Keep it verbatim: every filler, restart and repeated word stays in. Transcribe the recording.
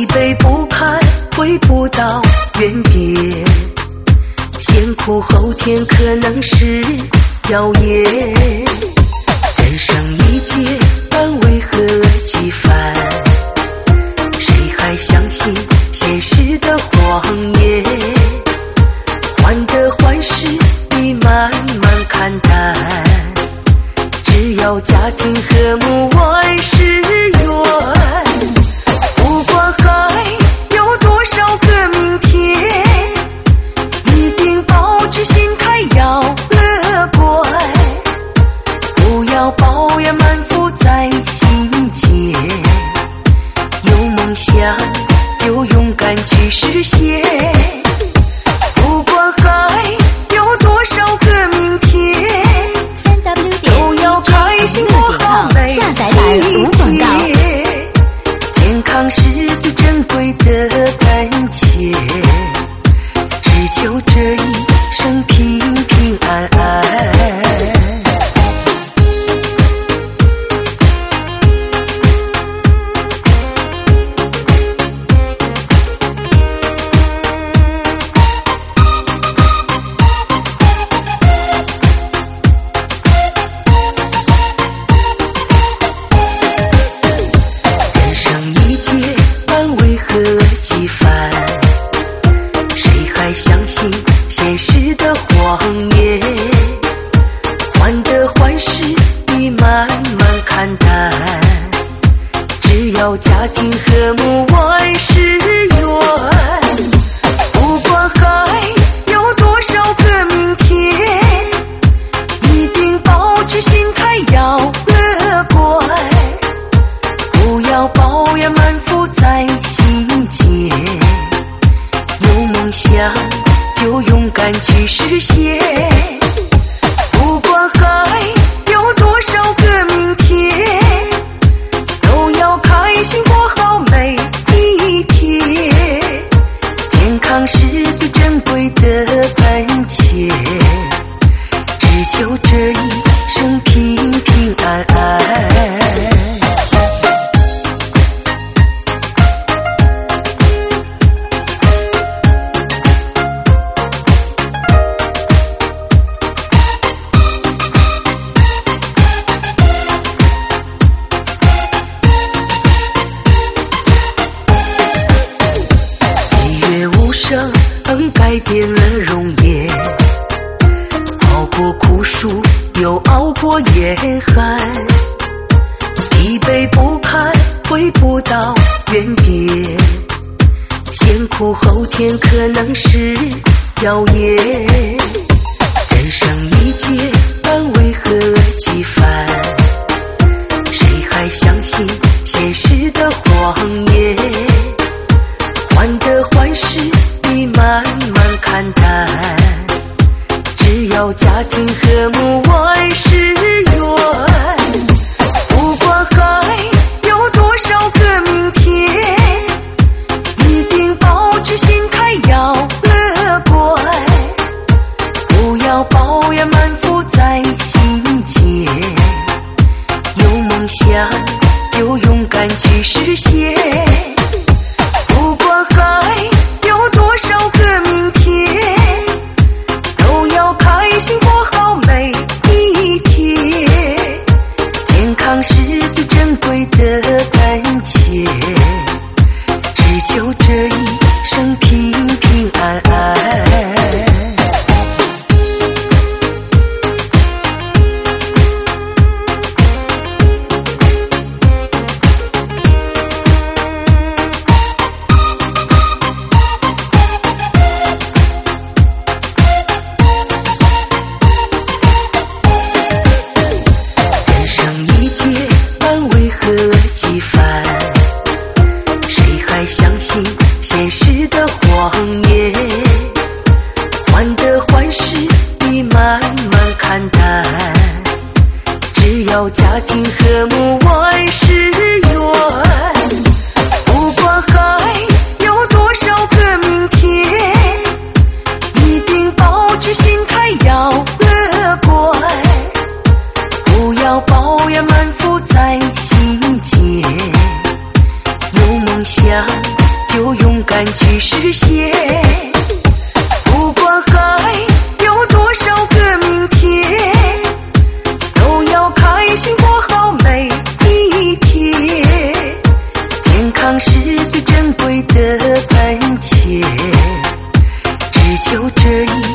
惫不堪，回不到原点。先苦后甜，可能是谣言。人生一劫，但为何几番？谁还相信现实的谎言？患得患失，你慢慢看淡。只要家庭和睦，万事圆。不管还有多少个明天，一定保持心态要乐观，不要抱怨满腹在心间。有梦想就勇敢去实现，不管还有多少个明天，都要开心过好每一天。健康是最珍贵的本钱，只求这一生平平安安。现实的谎言，患得患失，你慢慢看淡。只要家庭和睦，万事圆。不管还有多少个明天，一定保持心态要乐观，不要抱怨满腹在心间。有梦想就勇敢去实现，不管还有多少个明天，都要开心过好每一天。健康是最珍贵的本钱，只求这一生平平安安。改变了容颜，熬过苦暑，又熬过严寒。疲惫不堪，回不到原点。先苦后甜，可能是谣言。人生一劫，但为何几番？谁还相信现实的谎言？患得患失，你慢慢看淡。只要家庭和睦，万事圆。不管还有多少个明天，一定保持心态要乐观，不要抱怨满腹在心间。有梦想就勇敢去实现，不管还有多少个明天，都要开心过好每一天。健康是最珍贵的本钱，只求这一生平平安安。 常是最珍贵的本钱，只求这一